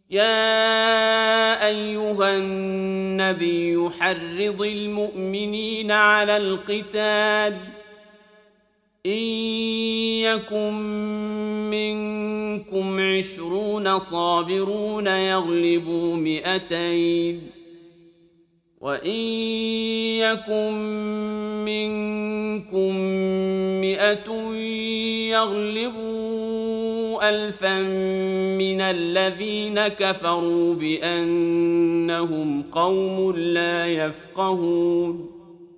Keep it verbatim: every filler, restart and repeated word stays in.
يا أيها النبي حرض المؤمنين على القتال إن يكن منكم عشرون صابرون يغلبوا مئتين وإن يكن منكم مئة يغلبوا ألفا من الذين كفروا بأنهم قوم لا يفقهون